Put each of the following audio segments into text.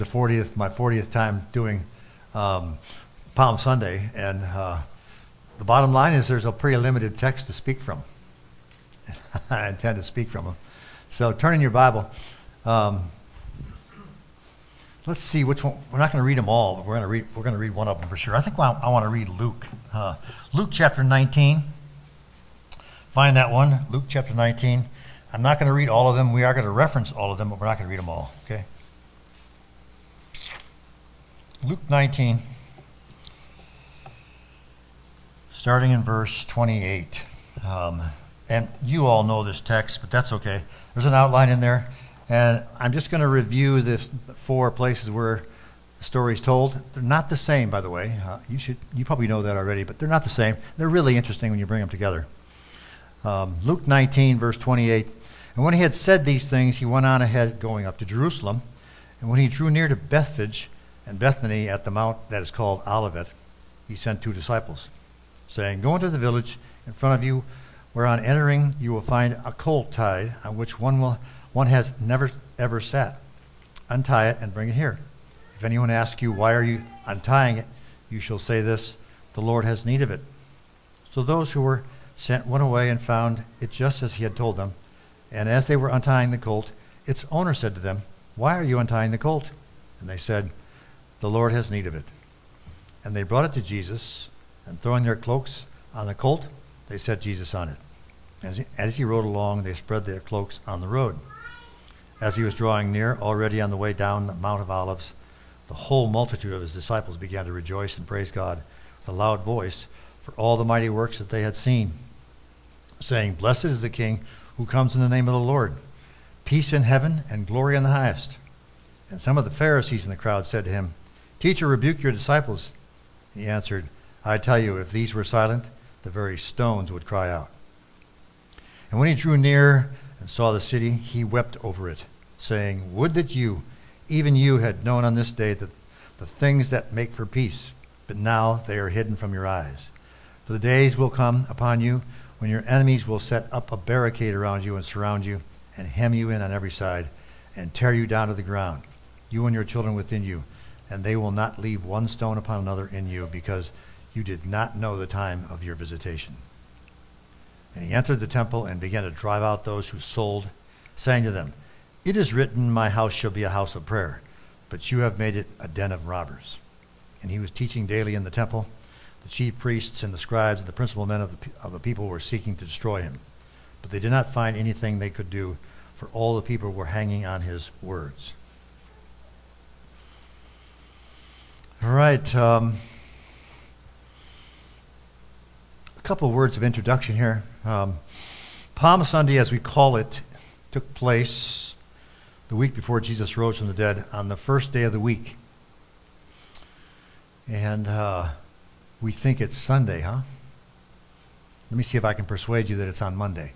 My 40th time doing Palm Sunday, and the bottom line is there's a pretty limited text to speak from. I intend to speak from them. So turn in your Bible. Let's see which one. We're not going to read them all, but we're going to read one of them for sure. I think I want to read Luke. Luke chapter 19. Find that one, Luke chapter 19. I'm not going to read all of them. We are going to reference all of them, but we're not going to read them all, okay? Luke 19, starting in verse 28. And you all know this text, but that's okay. There's an outline in there, and I'm just going to review the four places where the story is told. They're not the same, by the way. You probably know that already, but they're not the same. They're really interesting when you bring them together. Luke 19, verse 28. And when he had said these things, he went on ahead, going up to Jerusalem. And when he drew near to Bethphage and Bethany at the mount that is called Olivet, he sent 2 disciples, saying, Go into the village in front of you, where on entering you will find a colt tied, on which one has never ever sat. Untie it and bring it here. If anyone asks you, Why are you untying it? You shall say this, The Lord has need of it. So those who were sent went away and found it just as he had told them. And as they were untying the colt, its owner said to them, Why are you untying the colt? And they said, The Lord has need of it. And they brought it to Jesus, and throwing their cloaks on the colt, they set Jesus on it. As he rode along, they spread their cloaks on the road. As he was drawing near, already on the way down the Mount of Olives, the whole multitude of his disciples began to rejoice and praise God with a loud voice for all the mighty works that they had seen, saying, Blessed is the King who comes in the name of the Lord. Peace in heaven and glory in the highest. And some of the Pharisees in the crowd said to him, Teacher, rebuke your disciples. He answered, I tell you, if these were silent, the very stones would cry out. And when he drew near and saw the city, he wept over it, saying, Would that you, even you, had known on this day that the things that make for peace, but now they are hidden from your eyes. For the days will come upon you when your enemies will set up a barricade around you and surround you and hem you in on every side and tear you down to the ground, you and your children within you, and they will not leave one stone upon another in you, because you did not know the time of your visitation. And he entered the temple and began to drive out those who sold, saying to them, It is written, My house shall be a house of prayer, but you have made it a den of robbers. And he was teaching daily in the temple. The chief priests and the scribes and the principal men of the people were seeking to destroy him, but they did not find anything they could do, for all the people were hanging on his words. All right. A couple of words of introduction here. Palm Sunday, as we call it, took place the week before Jesus rose from the dead on the first day of the week. And we think it's Sunday, huh? Let me see if I can persuade you that it's on Monday.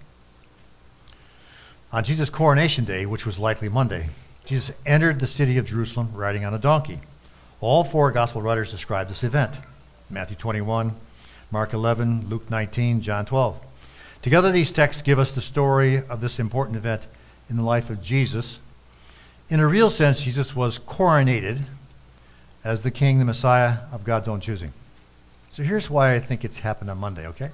On Jesus' coronation day, which was likely Monday, Jesus entered the city of Jerusalem riding on a donkey. All 4 gospel writers describe this event: Matthew 21, Mark 11, Luke 19, John 12. Together, these texts give us the story of this important event in the life of Jesus. In a real sense, Jesus was coronated as the King, the Messiah of God's own choosing. So here's why I think it's happened on Monday, okay?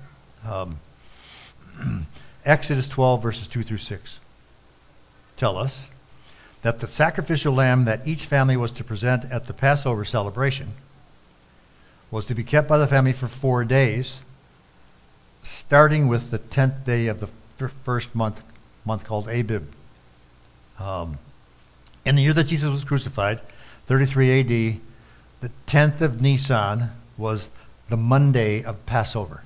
Exodus 12, verses 2 through 6 tell us that the sacrificial lamb that each family was to present at the Passover celebration was to be kept by the family for 4 days, starting with the 10th day of the first month called Abib. In the year that Jesus was crucified, 33 AD, the 10th of Nisan was the Monday of Passover,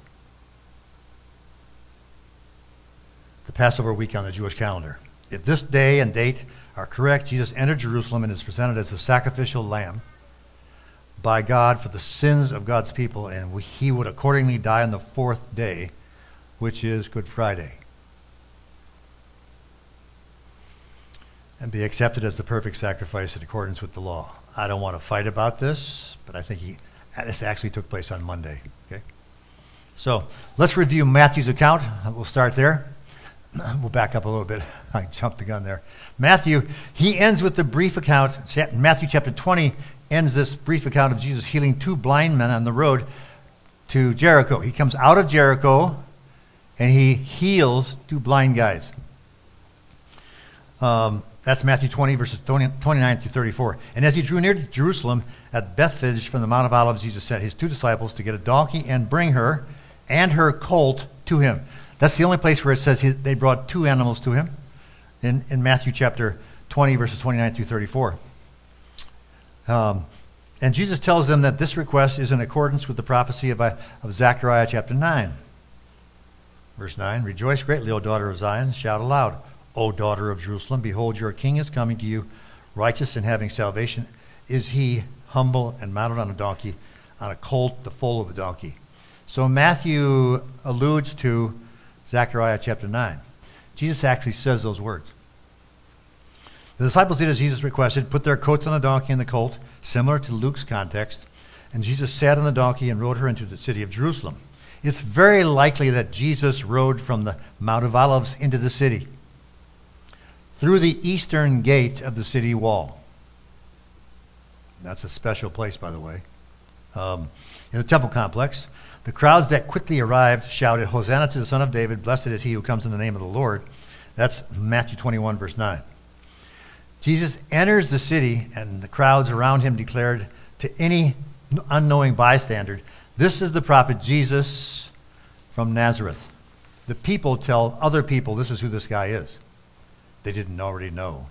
the Passover week on the Jewish calendar. If this day and date are correct, Jesus entered Jerusalem and is presented as the sacrificial lamb by God for the sins of God's people, and he would accordingly die on the 4th day, which is Good Friday, and be accepted as the perfect sacrifice in accordance with the law. I don't want to fight about this, but I think this actually took place on Monday. Okay, so let's review Matthew's account. We'll start there. We'll back up a little bit. I jumped the gun there. Matthew, he ends with the brief account. Matthew chapter 20 ends this brief account of Jesus healing 2 blind men on the road to Jericho. He comes out of Jericho and he heals 2 blind guys. That's Matthew 20, verses 29 through 34. And as he drew near to Jerusalem at Bethphage from the Mount of Olives, Jesus sent his 2 disciples to get a donkey and bring her and her colt to him. That's the only place where it says they brought 2 animals to him in Matthew chapter 20, verses 29 through 34. And Jesus tells them that this request is in accordance with the prophecy of Zechariah chapter 9. Verse 9, "Rejoice greatly, O daughter of Zion. Shout aloud, O daughter of Jerusalem. Behold, your king is coming to you, righteous and having salvation. Is he humble and mounted on a donkey, on a colt, the foal of a donkey." So Matthew alludes to Zechariah chapter 9. Jesus actually says those words. The disciples did as Jesus requested, put their coats on the donkey and the colt, similar to Luke's context, and Jesus sat on the donkey and rode her into the city of Jerusalem. It's very likely that Jesus rode from the Mount of Olives into the city, through the eastern gate of the city wall. That's a special place, by the way. In the temple complex, the crowds that quickly arrived shouted, "Hosanna to the Son of David, blessed is he who comes in the name of the Lord." That's Matthew 21, verse 9. Jesus enters the city, and the crowds around him declared to any unknowing bystander, "This is the prophet Jesus from Nazareth." The people tell other people, this is who this guy is. They didn't already know.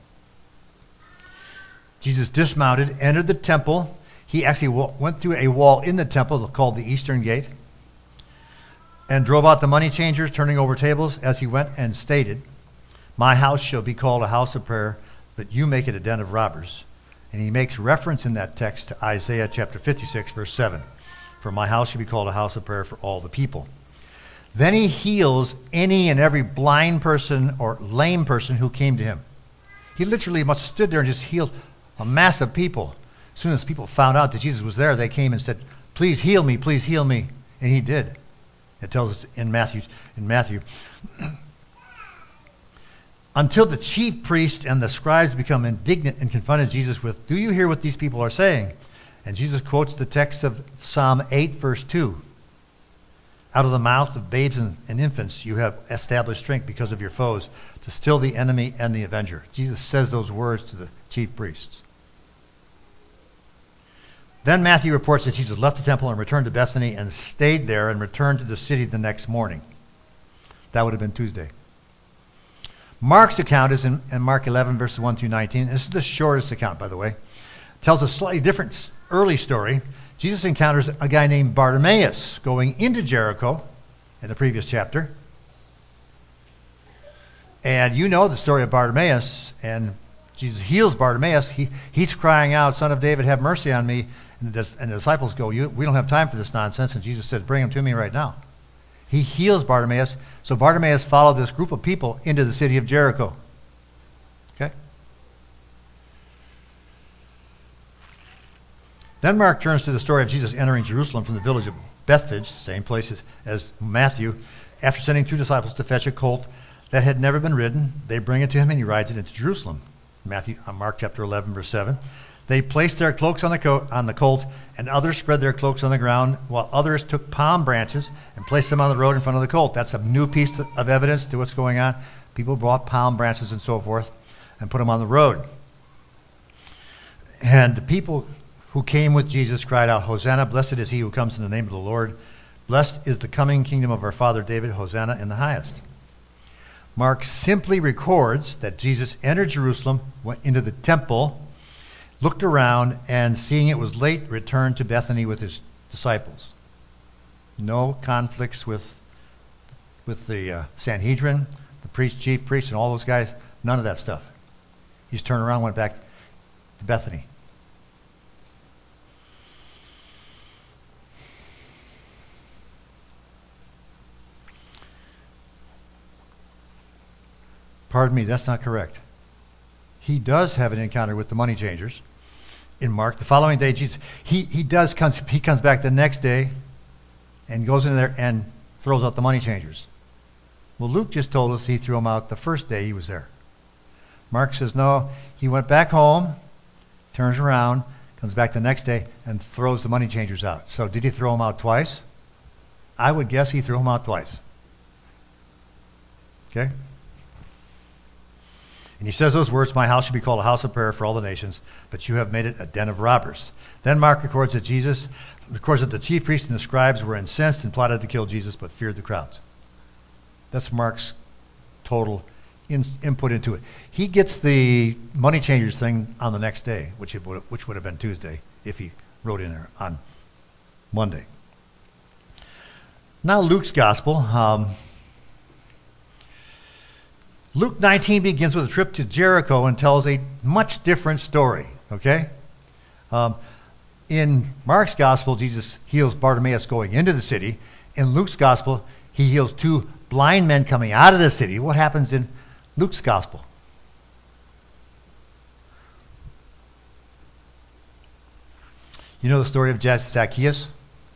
Jesus dismounted, entered the temple. He actually went through a wall in the temple called the Eastern Gate, and drove out the money changers, turning over tables as he went, and stated, "My house shall be called a house of prayer, but you make it a den of robbers." And he makes reference in that text to Isaiah chapter 56, verse 7. "For my house shall be called a house of prayer for all the people." Then he heals any and every blind person or lame person who came to him. He literally must have stood there and just healed a mass of people. As soon as people found out that Jesus was there, they came and said, "Please heal me, please heal me." And he did. It tells us in Matthew. Until the chief priest and the scribes become indignant and confronted Jesus with, "Do you hear what these people are saying?" And Jesus quotes the text of Psalm 8, verse 2. "Out of the mouth of babes and infants you have established strength because of your foes, to still the enemy and the avenger." Jesus says those words to the chief priests. Then Matthew reports that Jesus left the temple and returned to Bethany and stayed there and returned to the city the next morning. That would have been Tuesday. Mark's account is in Mark 11, verses 1 through 19. This is the shortest account, by the way. It tells a slightly different early story. Jesus encounters a guy named Bartimaeus going into Jericho in the previous chapter. And you know the story of Bartimaeus, and Jesus heals Bartimaeus. He's crying out, "Son of David, have mercy on me." And the disciples go, "We don't have time for this nonsense." And Jesus said, "Bring him to me right now." He heals Bartimaeus. So Bartimaeus followed this group of people into the city of Jericho. Okay? Then Mark turns to the story of Jesus entering Jerusalem from the village of Bethphage, same place as Matthew. After sending 2 disciples to fetch a colt that had never been ridden, they bring it to him and he rides it into Jerusalem. Mark chapter 11, verse 7. They placed their cloaks on the colt, and others spread their cloaks on the ground, while others took palm branches and placed them on the road in front of the colt. That's a new piece of evidence to what's going on. People brought palm branches and so forth and put them on the road. And the people who came with Jesus cried out, "Hosanna, blessed is he who comes in the name of the Lord. Blessed is the coming kingdom of our father David, Hosanna in the highest." Mark simply records that Jesus entered Jerusalem, went into the temple, looked around, and seeing it was late, returned to Bethany with his disciples. No conflicts with the Sanhedrin, the chief priests, and all those guys. None of that stuff. He's turned around and went back to Bethany. Pardon me, that's not correct. He does have an encounter with the money changers in Mark. The following day, Jesus, he comes back the next day and goes in there and throws out the money changers. Well, Luke just told us he threw them out the first day he was there. Mark says, no, he went back home, turns around, comes back the next day, and throws the money changers out. So did he throw them out twice? I would guess he threw them out twice. Okay? And he says those words, my house should be called a house of prayer for all the nations, but you have made it a den of robbers. Then Mark records that the chief priests and the scribes were incensed and plotted to kill Jesus, but feared the crowds. That's Mark's total input into it. He gets the money changers thing on the next day, which would have been Tuesday if he wrote in there on Monday. Now Luke's gospel. Luke 19 begins with a trip to Jericho and tells a much different story, okay? In Mark's gospel, Jesus heals Bartimaeus going into the city. In Luke's gospel, he heals two blind men coming out of the city. What happens in Luke's gospel? You know the story of Zacchaeus?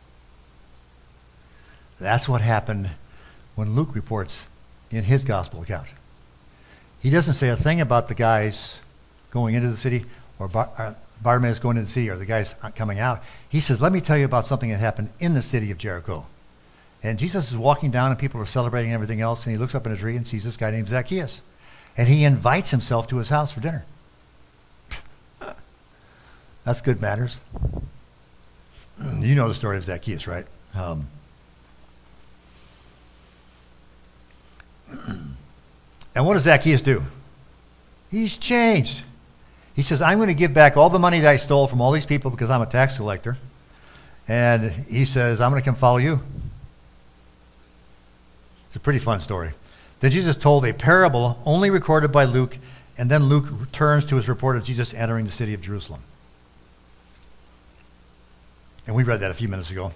That's what happened when Luke reports in his gospel account. He doesn't say a thing about the guys going into the city or Bartimaeus going into the city or the guys coming out. He says, let me tell you about something that happened in the city of Jericho. And Jesus is walking down and people are celebrating and everything else, and he looks up in a tree and sees this guy named Zacchaeus. And he invites himself to his house for dinner. That's good manners. You know the story of Zacchaeus, right? And what does Zacchaeus do? He's changed. He says, I'm going to give back all the money that I stole from all these people because I'm a tax collector. And he says, I'm going to come follow you. It's a pretty fun story. Then Jesus told a parable only recorded by Luke, and then Luke returns to his report of Jesus entering the city of Jerusalem. And we read that a few minutes ago.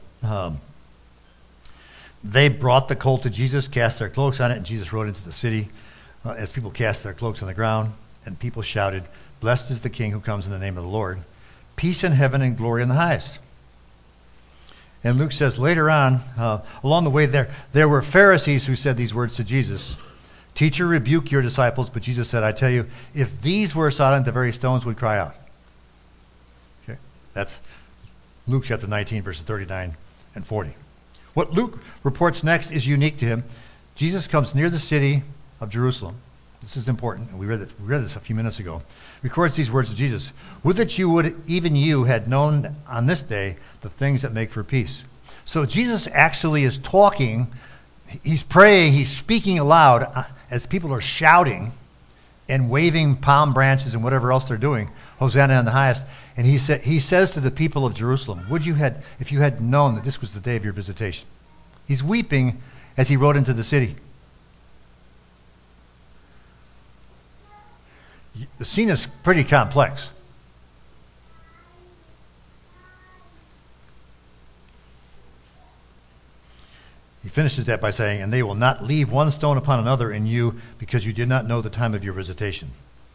They brought the colt to Jesus, cast their cloaks on it, and Jesus rode into the city as people cast their cloaks on the ground, and people shouted, blessed is the King who comes in the name of the Lord. Peace in heaven and glory in the highest. And Luke says later on, along the way there were Pharisees who said these words to Jesus. Teacher, rebuke your disciples. But Jesus said, I tell you, if these were silent, the very stones would cry out. Okay, that's Luke chapter 19, verses 39 and 40. What Luke reports next is unique to him. Jesus comes near the city of Jerusalem. This is important, and we read this a few minutes ago. Records these words of Jesus. Would that even you had known on this day the things that make for peace. So Jesus actually is talking, he's praying, he's speaking aloud as people are shouting and waving palm branches and whatever else they're doing. Hosanna in the highest. And he says to the people of Jerusalem, if you had known that this was the day of your visitation. He's weeping as he rode into the city. The scene is pretty complex. He finishes that by saying, and they will not leave one stone upon another in you because you did not know the time of your visitation.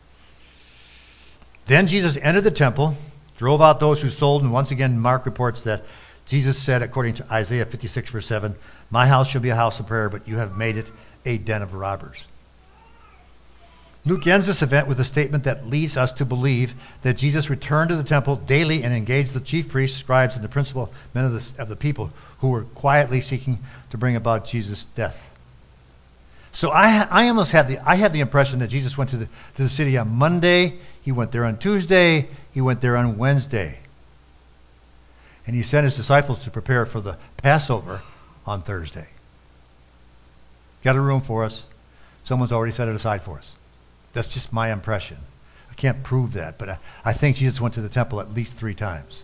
Then Jesus entered the temple, drove out those who sold, and once again Mark reports that Jesus said, according to Isaiah 56, verse 7, my house shall be a house of prayer, but you have made it a den of robbers. Luke ends this event with a statement that leads us to believe that Jesus returned to the temple daily and engaged the chief priests, scribes, and the principal men of the people who were quietly seeking to bring about Jesus' death. So I almost have the impression that Jesus went to the city on Monday, he went there on Tuesday, he went there on Wednesday. And he sent his disciples to prepare for the Passover on Thursday. Got a room for us. Someone's already set it aside for us. That's just my impression. I can't prove that, but I think Jesus went to the temple at least 3 times.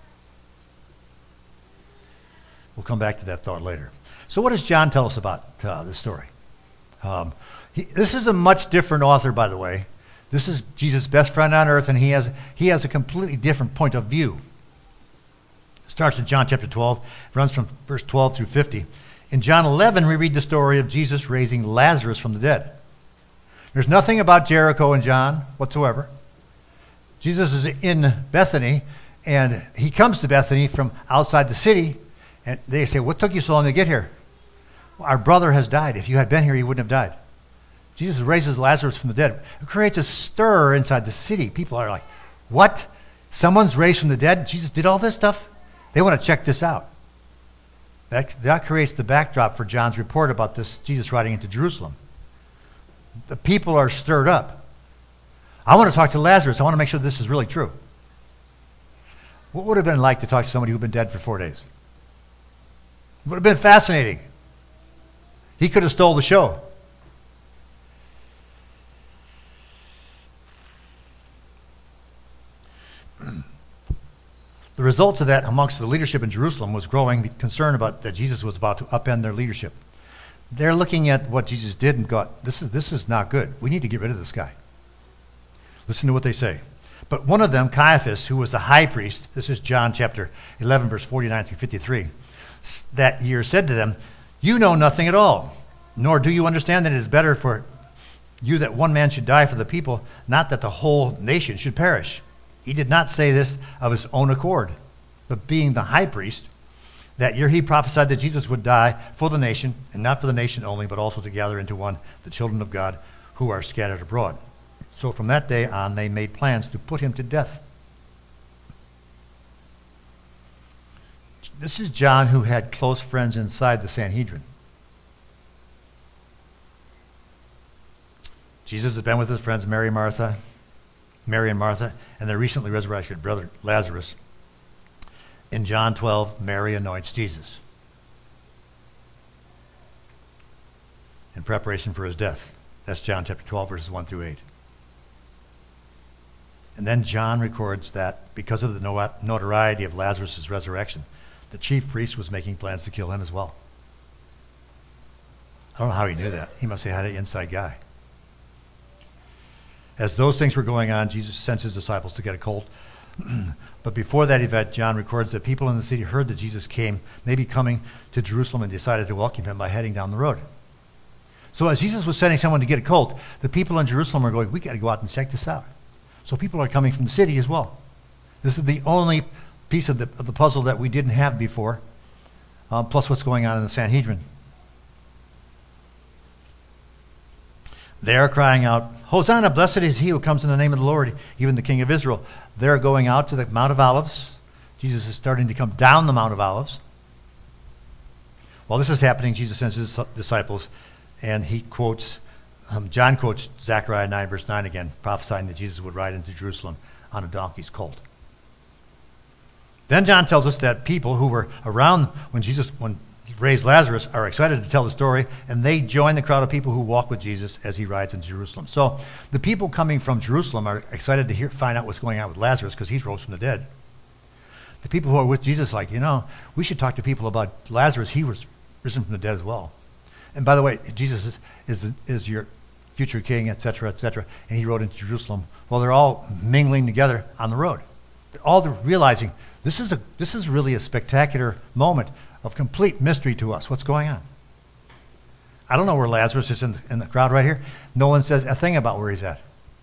We'll come back to that thought later. So what does John tell us about this story? This is a much different author, by the way. This is Jesus' best friend on earth, and he has a completely different point of view. It starts in John chapter 12. It runs from verse 12 through 50. In John 11, we read the story of Jesus raising Lazarus from the dead. There's nothing about Jericho in John whatsoever. Jesus is in Bethany, and he comes to Bethany from outside the city, and they say, what took you so long to get here? Our brother has died. If you had been here, he wouldn't have died. Jesus raises Lazarus from the dead. It creates a stir inside the city. People are like, what? Someone's raised from the dead? Jesus did all this stuff? They want to check this out. That creates the backdrop for John's report about this Jesus riding into Jerusalem. The people are stirred up. I want to talk to Lazarus. I want to make sure this is really true. What would it have been like to talk to somebody who'd been dead for 4 days? It would have been fascinating. He could have stole the show. The results of that amongst the leadership in Jerusalem was growing concern about that Jesus was about to upend their leadership. They're looking at what Jesus did and got, this is not good. We need to get rid of this guy. Listen to what they say. But one of them, Caiaphas, who was the high priest, this is John chapter 11, verse 49 through 53, that year said to them, you know nothing at all, nor do you understand that it is better for you that one man should die for the people, not that the whole nation should perish. He did not say this of his own accord, but being the high priest, that year he prophesied that Jesus would die for the nation, and not for the nation only, but also to gather into one the children of God who are scattered abroad. So from that day on, they made plans to put him to death. This is John, who had close friends inside the Sanhedrin. Jesus has been with his friends Mary and Martha, and their recently resurrected brother Lazarus. In John 12, Mary anoints Jesus in preparation for his death. That's John chapter 12, verses 1 through 8. And then John records that because of the notoriety of Lazarus' resurrection, the chief priest was making plans to kill him as well. I don't know how he knew that. He must have had an inside guy. As those things were going on, Jesus sends his disciples to get a colt. But before that event, John records that people in the city heard that Jesus came, maybe coming to Jerusalem, and decided to welcome him by heading down the road. So as Jesus was sending someone to get a colt, the people in Jerusalem are going, we got to go out and check this out. So people are coming from the city as well. This is the only piece of the puzzle that we didn't have before, plus what's going on in the Sanhedrin. They are crying out, Hosanna, blessed is he who comes in the name of the Lord, even the King of Israel. They're going out to the Mount of Olives. Jesus is starting to come down the Mount of Olives. While this is happening, Jesus sends his disciples, and he quotes, John quotes Zechariah 9, verse 9 again, prophesying that Jesus would ride into Jerusalem on a donkey's colt. Then John tells us that people who were around when he raised Lazarus are excited to tell the story, and they join the crowd of people who walk with Jesus as he rides into Jerusalem. So the people coming from Jerusalem are excited to find out what's going on with Lazarus because he's rose from the dead. The people who are with Jesus like, we should talk to people about Lazarus. He was risen from the dead as well. And by the way, Jesus is your future king, etc., etc., and he rode into Jerusalem. Well, they're all mingling together on the road. They're all realizing this is really a spectacular moment of complete mystery to us. What's going on? I don't know where Lazarus is in the crowd right here. No one says a thing about where he's at.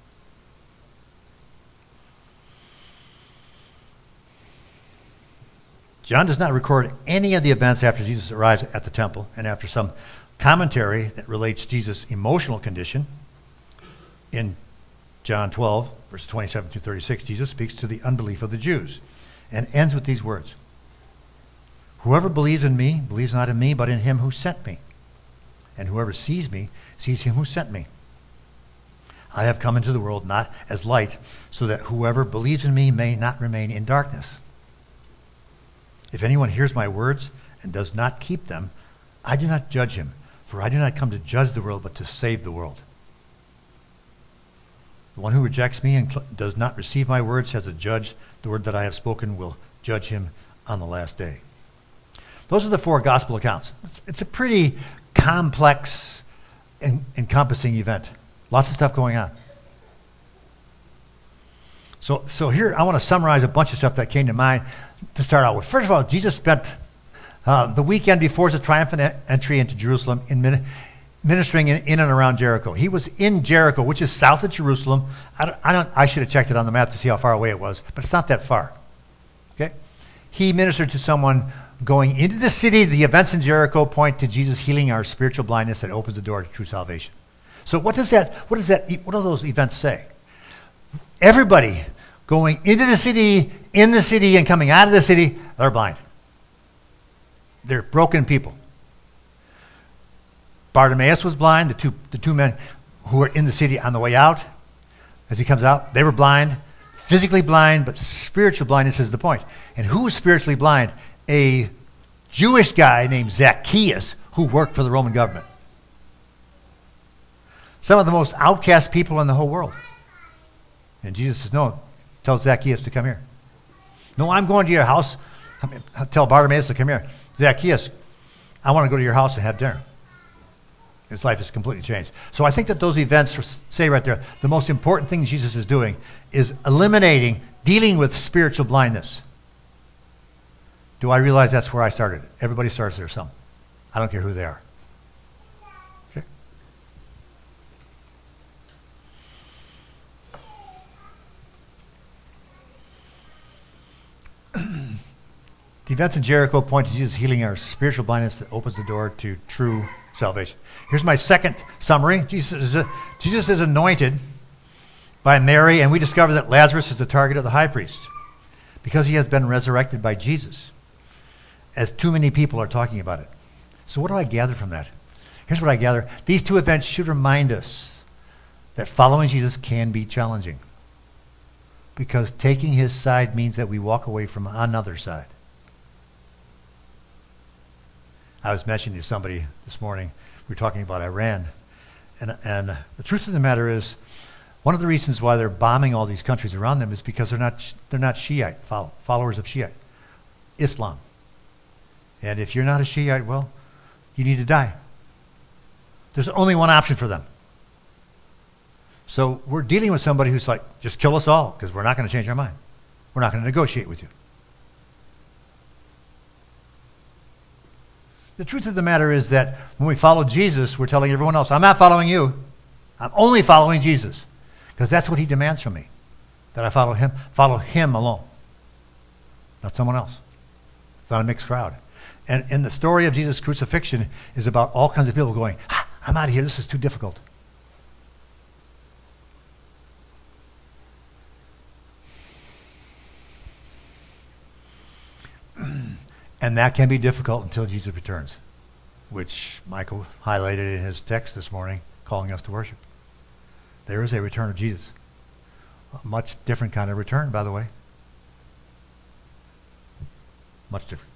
John does not record any of the events after Jesus arrives at the temple, and after some commentary that relates Jesus' emotional condition. In John 12, verses 27 through 36, Jesus speaks to the unbelief of the Jews and ends with these words. Whoever believes in me believes not in me, but in him who sent me. And whoever sees me sees him who sent me. I have come into the world not as light, so that whoever believes in me may not remain in darkness. If anyone hears my words and does not keep them, I do not judge him, for I do not come to judge the world, but to save the world. The one who rejects me and does not receive my words has a judge. The word that I have spoken will judge him on the last day. Those are the four gospel accounts. It's a pretty complex and encompassing event. Lots of stuff going on. So here I want to summarize a bunch of stuff that came to mind to start out with. First of all, Jesus spent the weekend before his triumphant entry into Jerusalem in ministering in and around Jericho. He was in Jericho, which is south of Jerusalem. I should have checked it on the map to see how far away it was, but it's not that far. Okay? He ministered to someone going into the city, the events in Jericho point to Jesus healing our spiritual blindness that opens the door to true salvation. So what do those events say? Everybody going into the city, in the city, and coming out of the city, they're blind. They're broken people. Bartimaeus was blind. The two men who were in the city on the way out, as he comes out, they were blind, physically blind, but spiritual blindness is the point. And who was spiritually blind? A Jewish guy named Zacchaeus who worked for the Roman government. Some of the most outcast people in the whole world. And Jesus says, no, tell Zacchaeus to come here. No, I'm going to your house. Tell Bartimaeus to come here. Zacchaeus, I want to go to your house and have dinner. His life is completely changed. So I think that those events say right there, the most important thing Jesus is doing is dealing with spiritual blindness. Do I realize that's where I started? Everybody starts there some. I don't care who they are. Okay? The events in Jericho point to Jesus healing our spiritual blindness that opens the door to true salvation. Here's my second summary. Jesus is anointed by Mary, and we discover that Lazarus is the target of the high priest because he has been resurrected by Jesus, as too many people are talking about it. So what do I gather from that? Here's what I gather. These two events should remind us that following Jesus can be challenging, because taking his side means that we walk away from another side. I was mentioning to somebody this morning, we were talking about Iran, and the truth of the matter is, one of the reasons why they're bombing all these countries around them is because they're not Shiite followers of Shiite Islam. And if you're not a Shiite, well, you need to die. There's only one option for them. So we're dealing with somebody who's like, just kill us all, because we're not going to change our mind. We're not going to negotiate with you. The truth of the matter is that when we follow Jesus, we're telling everyone else, I'm not following you. I'm only following Jesus. Because that's what he demands from me. That I follow him alone. Not someone else. Not a mixed crowd. And the story of Jesus' crucifixion is about all kinds of people going, I'm out of here, this is too difficult. And that can be difficult until Jesus returns, which Michael highlighted in his text this morning, calling us to worship. There is a return of Jesus. A much different kind of return, by the way. Much different.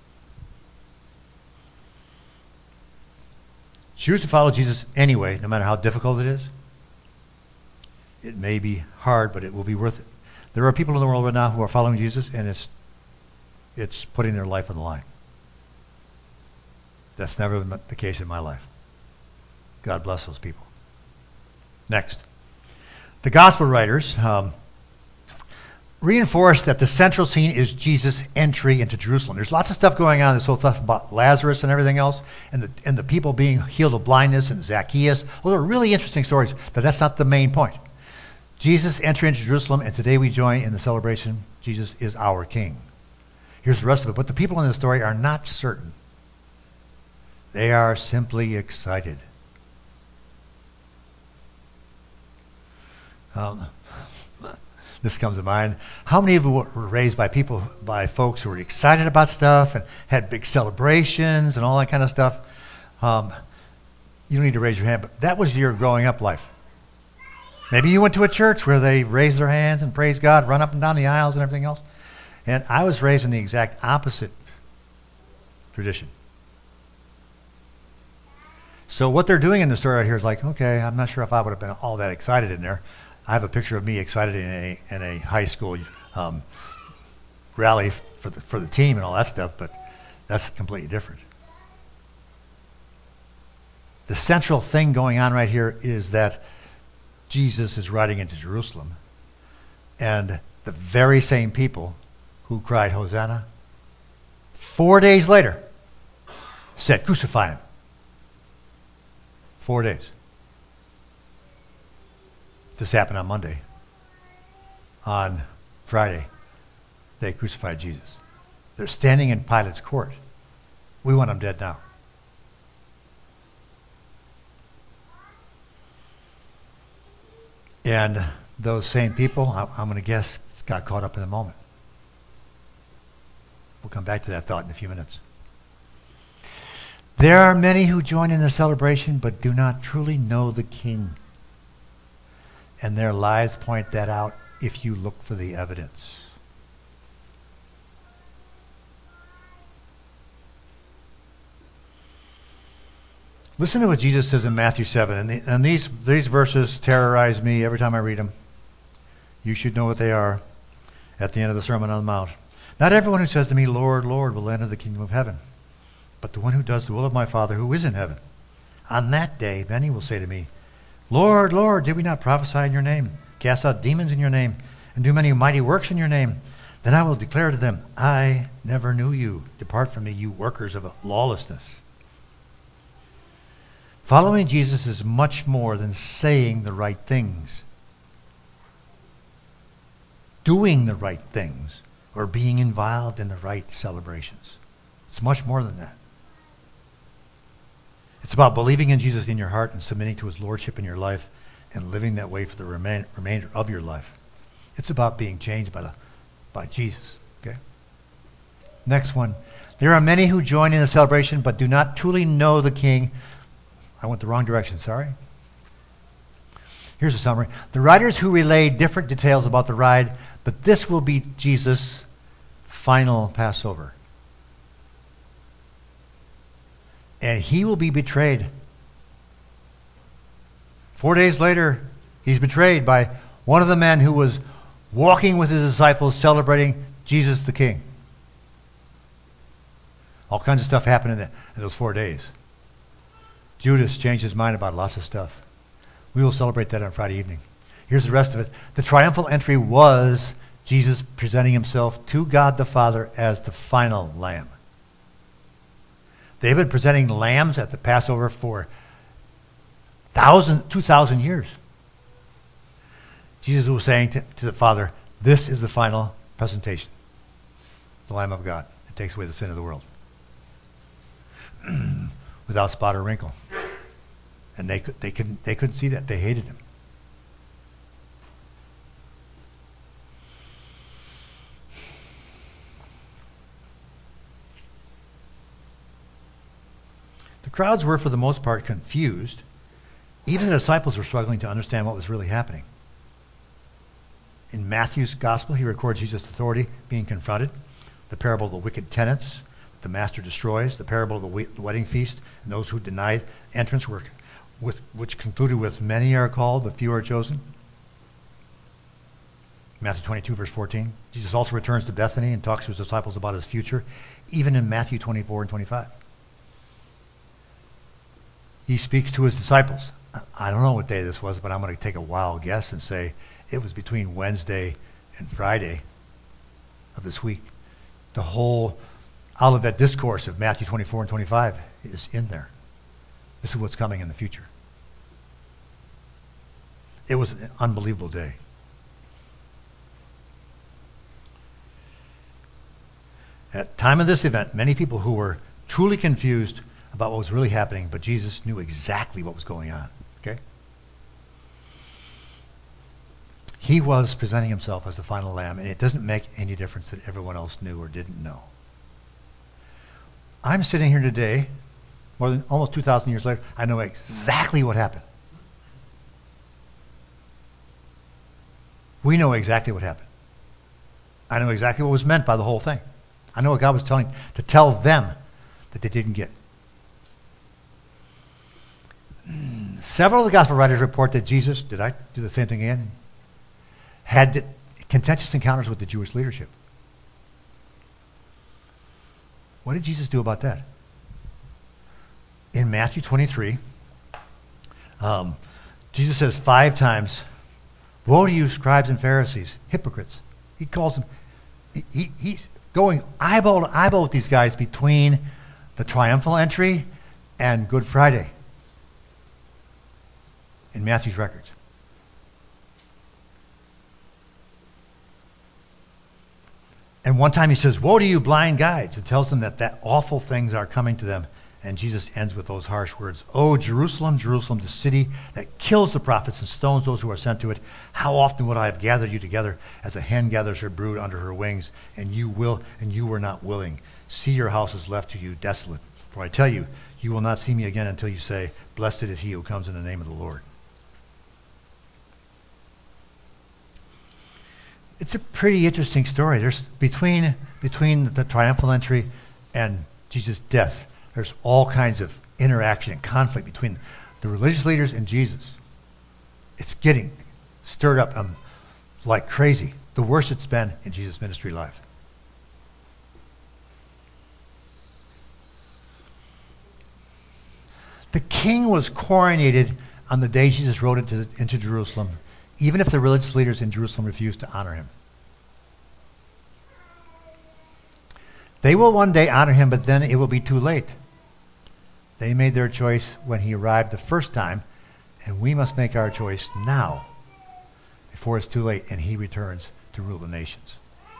Choose to follow Jesus anyway, no matter how difficult it is. It may be hard, but it will be worth it. There are people in the world right now who are following Jesus, and it's putting their life on the line. That's never been the case in my life. God bless those people. Next. The gospel writers reinforce that the central scene is Jesus' entry into Jerusalem. There's lots of stuff going on, this whole stuff about Lazarus and everything else, and the people being healed of blindness and Zacchaeus. Those are really interesting stories, but that's not the main point. Jesus entered into Jerusalem, and today we join in the celebration. Jesus is our King. Here's the rest of it. But the people in the story are not certain. They are simply excited. This comes to mind. How many of you were raised by folks who were excited about stuff and had big celebrations and all that kind of stuff? You don't need to raise your hand, but that was your growing up life. Maybe you went to a church where they raised their hands and praised God, run up and down the aisles and everything else. And I was raised in the exact opposite tradition. So what they're doing in the story right here is like, okay, I'm not sure if I would have been all that excited in there. I have a picture of me excited in a high school rally for the team and all that stuff, but that's completely different. The central thing going on right here is that Jesus is riding into Jerusalem, and the very same people who cried Hosanna 4 days later said, crucify him. 4 days. This happened on Monday. On Friday, they crucified Jesus. They're standing in Pilate's court. We want them dead now. And those same people, I'm going to guess, got caught up in the moment. We'll come back to that thought in a few minutes. There are many who join in the celebration but do not truly know the King. And their lives point that out if you look for the evidence. Listen to what Jesus says in Matthew 7. And these verses terrorize me every time I read them. You should know what they are at the end of the Sermon on the Mount. Not everyone who says to me, Lord, Lord, will enter the kingdom of heaven, but the one who does the will of my Father who is in heaven. On that day, many will say to me, Lord, Lord, did we not prophesy in your name, cast out demons in your name, and do many mighty works in your name? Then I will declare to them, I never knew you. Depart from me, you workers of lawlessness. Following Jesus is much more than saying the right things, doing the right things, or being involved in the right celebrations. It's much more than that. It's about believing in Jesus in your heart and submitting to his lordship in your life and living that way for the remainder of your life. It's about being changed by Jesus. Okay? Next one. There are many who join in the celebration but do not truly know the King. I went the wrong direction, sorry. Here's a summary. The writers who relay different details about the ride, but this will be Jesus' final Passover. And he will be betrayed. 4 days later, he's betrayed by one of the men who was walking with his disciples celebrating Jesus the King. All kinds of stuff happened in those 4 days. Judas changed his mind about lots of stuff. We will celebrate that on Friday evening. Here's the rest of it. The triumphal entry was Jesus presenting himself to God the Father as the final lamb. They've been presenting lambs at the Passover for 2,000 years. Jesus was saying to the Father, this is the final presentation. The Lamb of God. It takes away the sin of the world. Without spot or wrinkle. And they couldn't see that. They hated him. The crowds were, for the most part, confused. Even the disciples were struggling to understand what was really happening. In Matthew's gospel, he records Jesus' authority being confronted. The parable of the wicked tenants, the master destroys. The parable of the wedding feast, and those who denied entrance were which concluded with, many are called, but few are chosen. Matthew 22, verse 14. Jesus also returns to Bethany and talks to his disciples about his future, even in Matthew 24 and 25. He speaks to his disciples. I don't know what day this was, but I'm going to take a wild guess and say it was between Wednesday and Friday of this week. The whole Olivet discourse of Matthew 24 and 25 is in there. This is what's coming in the future. It was an unbelievable day. At the time of this event, many people who were truly confused about what was really happening, but Jesus knew exactly what was going on. Okay? He was presenting himself as the final lamb, and it doesn't make any difference that everyone else knew or didn't know. I'm sitting here today, more than almost 2,000 years later. I know exactly what happened. We know exactly what happened. I know exactly what was meant by the whole thing. I know what God was telling to tell them that they didn't get. Several of the gospel writers report that Jesus, did I do the same thing again? Had contentious encounters with the Jewish leadership. What did Jesus do about that? In Matthew 23, Jesus says 5 times, woe to you, scribes and Pharisees, hypocrites. He calls them, he's going eyeball to eyeball with these guys between the triumphal entry and Good Friday in Matthew's records. And one time he says, woe to you blind guides, and tells them that awful things are coming to them. And Jesus ends with those harsh words. Oh, Jerusalem, Jerusalem, the city that kills the prophets and stones those who are sent to it. How often would I have gathered you together as a hen gathers her brood under her wings, and you were not willing. See, your house is left to you desolate. For I tell you, you will not see me again until you say, blessed is he who comes in the name of the Lord. It's a pretty interesting story. There's between the triumphal entry and Jesus' death, there's all kinds of interaction and conflict between the religious leaders and Jesus. It's getting stirred up like crazy. The worst it's been in Jesus' ministry life. The king was coronated on the day Jesus rode into Jerusalem, even if the religious leaders in Jerusalem refused to honor him. They will one day honor him, but then it will be too late. They made their choice when he arrived the first time, and we must make our choice now, before it's too late and he returns to rule the nations.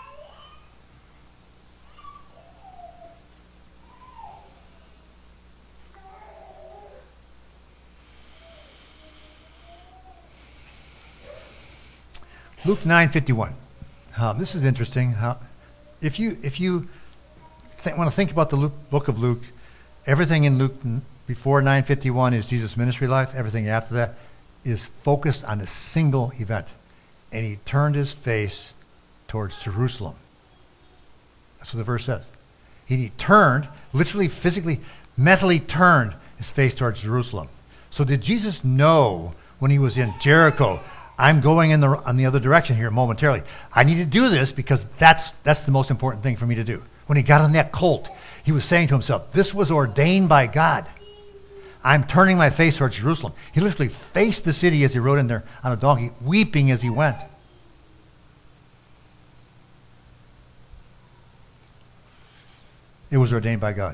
Luke 9:51. This is interesting. If you want to think about the book of Luke, everything in Luke before 9:51 is Jesus' ministry life. Everything after that is focused on a single event. And he turned his face towards Jerusalem. That's what the verse says. He turned, literally, physically, mentally turned his face towards Jerusalem. So did Jesus know when he was in Jericho, I'm going on the other direction here momentarily. I need to do this because that's the most important thing for me to do. When he got on that colt, he was saying to himself, this was ordained by God. I'm turning my face towards Jerusalem. He literally faced the city as he rode in there on a donkey, weeping as he went. It was ordained by God.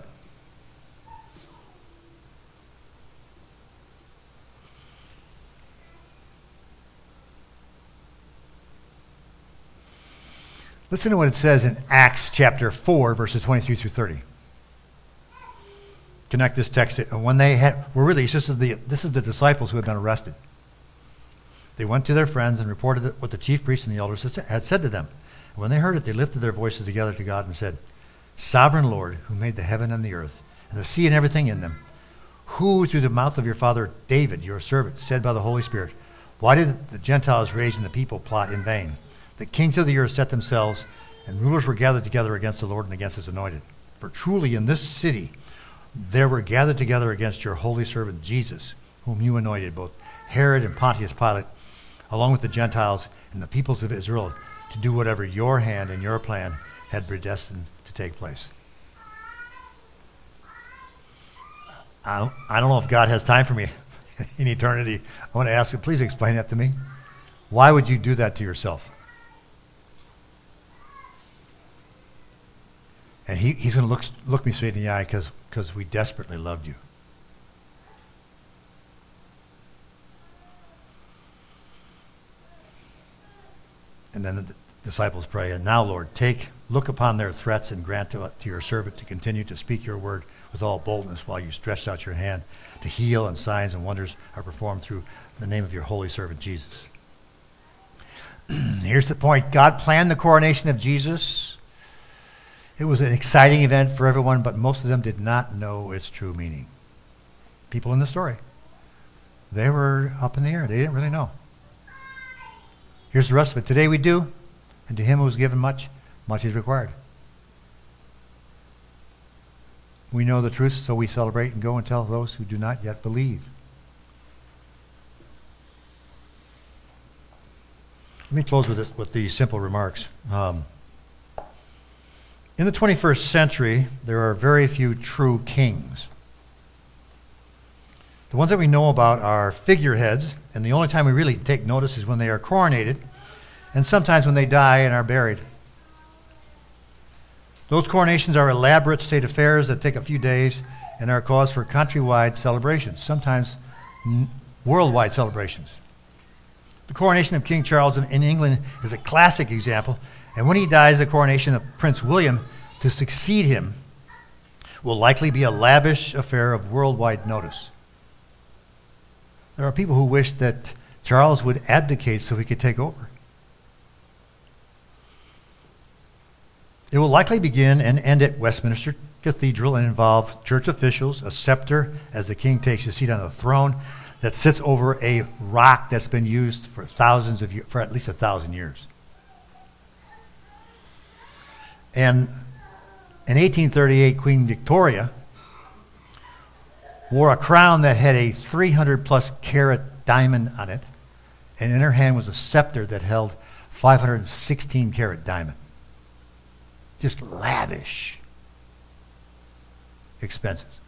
Listen to what it says in Acts chapter 4, verses 23 through 30. Connect this text. When they were released, this is the disciples who had been arrested. They went to their friends and reported what the chief priests and the elders had said to them. And when they heard it, they lifted their voices together to God and said, Sovereign Lord, who made the heaven and the earth, and the sea and everything in them, who through the mouth of your father David, your servant, said by the Holy Spirit, why did the Gentiles rage and the people plot in vain? The kings of the earth set themselves, and rulers were gathered together against the Lord and against his anointed. For truly in this city there were gathered together against your holy servant Jesus, whom you anointed, both Herod and Pontius Pilate, along with the Gentiles and the peoples of Israel, to do whatever your hand and your plan had predestined to take place. I don't know if God has time for me in eternity. I want to ask you, please explain that to me. Why would you do that to yourself? And he's going to look me straight in the eye because we desperately loved you. And then the disciples pray, and now, Lord, look upon their threats and grant to your servant to continue to speak your word with all boldness while you stretch out your hand to heal, and signs and wonders are performed through the name of your holy servant Jesus. Here's the point. God planned the coronation of Jesus. It was an exciting event for everyone, but most of them did not know its true meaning. People in the story, they were up in the air. They didn't really know. Here's the rest of it. Today we do, and to him who was given much, much is required. We know the truth, so we celebrate and go and tell those who do not yet believe. Let me close with these simple remarks. In the 21st century, there are very few true kings. The ones that we know about are figureheads, and the only time we really take notice is when they are coronated, and sometimes when they die and are buried. Those coronations are elaborate state affairs that take a few days and are cause for countrywide celebrations, sometimes worldwide celebrations. The coronation of King Charles in England is a classic example, And when he dies, the coronation of Prince William to succeed him will likely be a lavish affair of worldwide notice. There are people who wish that Charles would abdicate so he could take over. It will likely begin and end at Westminster Cathedral and involve church officials, a scepter as the king takes his seat on the throne that sits over a rock that's been used for thousands of years, for at least 1,000 years. And in 1838, Queen Victoria wore a crown that had a 300-plus carat diamond on it, and in her hand was a scepter that held 516-carat diamond. Just lavish expenses.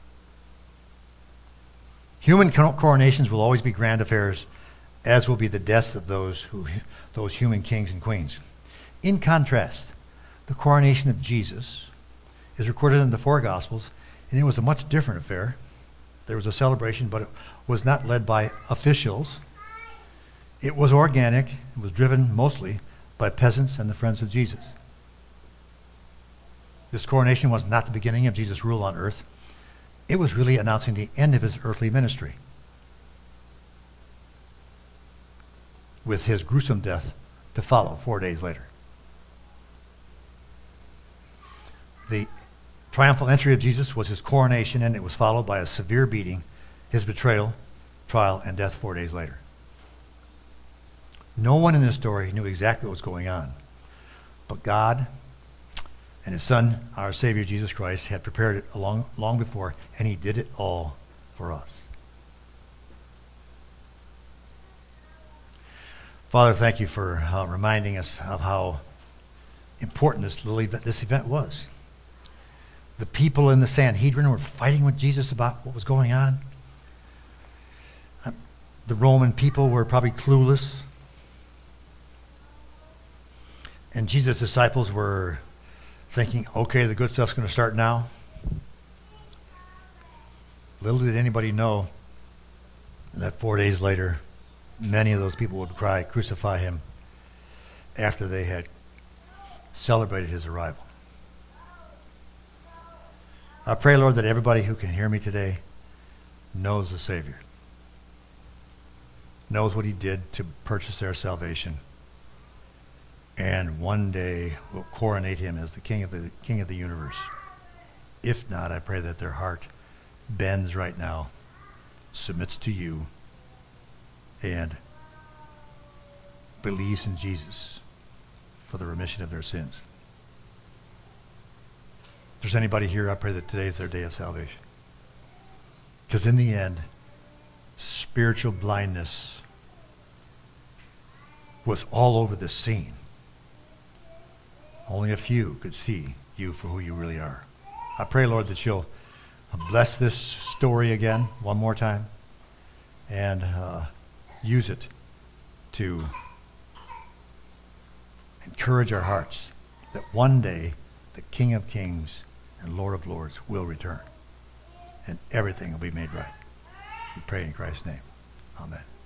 Human coronations will always be grand affairs, as will be the deaths of those human kings and queens. In contrast, the coronation of Jesus is recorded in the four Gospels, and it was a much different affair. There was a celebration, but it was not led by officials. It was organic. It was driven mostly by peasants and the friends of Jesus. This coronation was not the beginning of Jesus' rule on earth. It was really announcing the end of his earthly ministry, with his gruesome death to follow 4 days later. The triumphal entry of Jesus was his coronation, and it was followed by a severe beating, his betrayal, trial, and death 4 days later. No one in this story knew exactly what was going on, but God and his Son, our Savior Jesus Christ, had prepared it long before, and he did it all for us. Father, thank you for reminding us of how important this event was. The people in the Sanhedrin were fighting with Jesus about what was going on. The Roman people were probably clueless. And Jesus' disciples were thinking, okay, the good stuff's going to start now. Little did anybody know that 4 days later, many of those people would cry, "Crucify him," after they had celebrated his arrival. I pray, Lord, that everybody who can hear me today knows the Savior, knows what he did to purchase their salvation, and one day will coronate him as the King of the universe. If not, I pray that their heart bends right now, submits to you, and believes in Jesus for the remission of their sins. If there's anybody here, I pray that today is their day of salvation. Because in the end, spiritual blindness was all over the scene. Only a few could see you for who you really are. I pray, Lord, that you'll bless this story again one more time and use it to encourage our hearts that one day the King of Kings and Lord of Lords will return and everything will be made right. We pray in Christ's name. Amen.